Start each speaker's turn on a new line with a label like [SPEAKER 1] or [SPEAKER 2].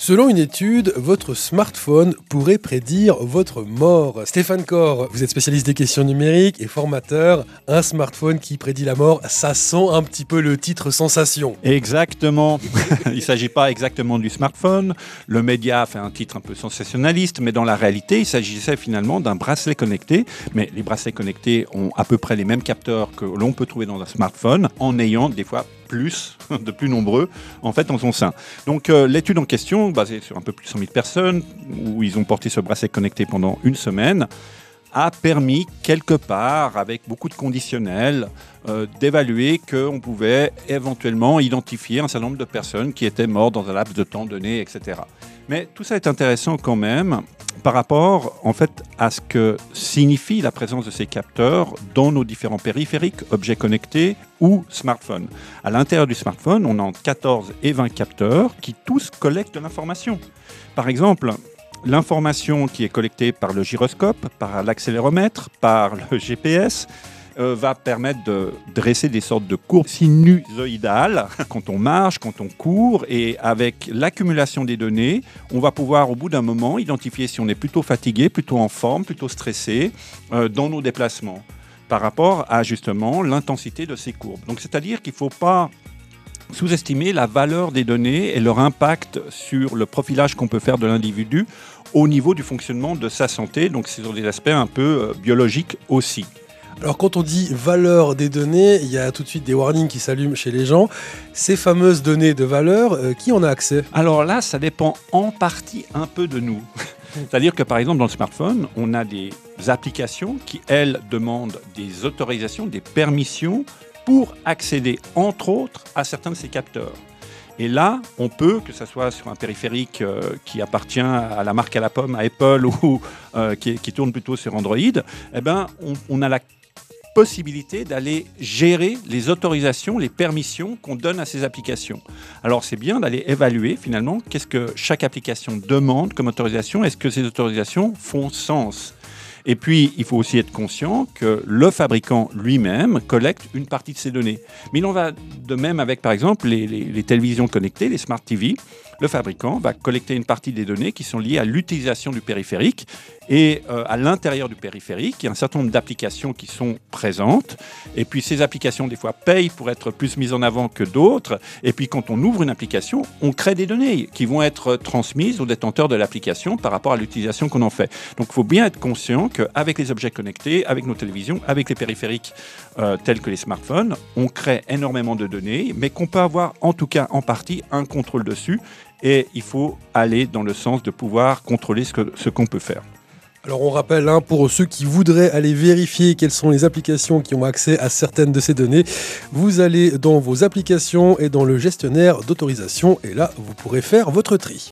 [SPEAKER 1] Selon une étude, votre smartphone pourrait prédire votre mort. Stéphane Corr, vous êtes spécialiste des questions numériques et formateur. Un smartphone qui prédit la mort, ça sent un petit peu le titre sensation.
[SPEAKER 2] Exactement. Il ne s'agit pas exactement du smartphone. Le média a fait un titre un peu sensationnaliste, mais dans la réalité, il s'agissait finalement d'un bracelet connecté. Mais les bracelets connectés ont à peu près les mêmes capteurs que l'on peut trouver dans un smartphone, en ayant des fois de plus nombreux, en fait, dans son sein. Donc, l'étude en question, basée sur un peu plus de 100 000 personnes, où ils ont porté ce bracelet connecté pendant une semaine, a permis, quelque part, avec beaucoup de conditionnels, d'évaluer qu'on pouvait éventuellement identifier un certain nombre de personnes qui étaient mortes dans un laps de temps donné, etc. Mais tout ça est intéressant quand même par rapport, en fait, à ce que signifie la présence de ces capteurs dans nos différents périphériques, objets connectés ou smartphones. À l'intérieur du smartphone, on a entre 14 et 20 capteurs qui tous collectent de l'information. Par exemple, l'information qui est collectée par le gyroscope, par l'accéléromètre, par le GPS, va permettre de dresser des sortes de courbes sinusoïdales quand on marche, quand on court. Et avec l'accumulation des données, on va pouvoir au bout d'un moment identifier si on est plutôt fatigué, plutôt en forme, plutôt stressé dans nos déplacements par rapport à justement l'intensité de ces courbes. Donc c'est-à-dire qu'il ne faut pas sous-estimer la valeur des données et leur impact sur le profilage qu'on peut faire de l'individu au niveau du fonctionnement de sa santé. Donc c'est sur des aspects un peu biologiques aussi.
[SPEAKER 1] Alors quand on dit valeur des données, il y a tout de suite des warnings qui s'allument chez les gens. Ces fameuses données de valeur, qui en a accès ?
[SPEAKER 2] Alors là, ça dépend en partie un peu de nous. C'est-à-dire que par exemple dans le smartphone, on a des applications qui, elles, demandent des autorisations, des permissions pour accéder, entre autres, à certains de ces capteurs. Et là, on peut, que ce soit sur un périphérique qui appartient à la marque à la pomme, à Apple, ou qui tourne plutôt sur Android, eh ben, on a la possibilité d'aller gérer les autorisations, les permissions qu'on donne à ces applications. Alors c'est bien d'aller évaluer finalement qu'est-ce que chaque application demande comme autorisation, est-ce que ces autorisations font sens ? Et puis, il faut aussi être conscient que le fabricant lui-même collecte une partie de ces données. Mais il en va de même avec, par exemple, les télévisions connectées, les Smart TV. Le fabricant va collecter une partie des données qui sont liées à l'utilisation du périphérique. Et à l'intérieur du périphérique, il y a un certain nombre d'applications qui sont présentes. Et puis, ces applications, des fois, payent pour être plus mises en avant que d'autres. Et puis, quand on ouvre une application, on crée des données qui vont être transmises aux détenteurs de l'application par rapport à l'utilisation qu'on en fait. Donc, il faut bien être conscient qu'avec les objets connectés, avec nos télévisions, avec les périphériques tels que les smartphones, on crée énormément de données, mais qu'on peut avoir, en tout cas, en partie, un contrôle dessus. Et il faut aller dans le sens de pouvoir contrôler ce qu'on peut faire.
[SPEAKER 1] Alors on rappelle, pour ceux qui voudraient aller vérifier quelles sont les applications qui ont accès à certaines de ces données, vous allez dans vos applications et dans le gestionnaire d'autorisation et là vous pourrez faire votre tri.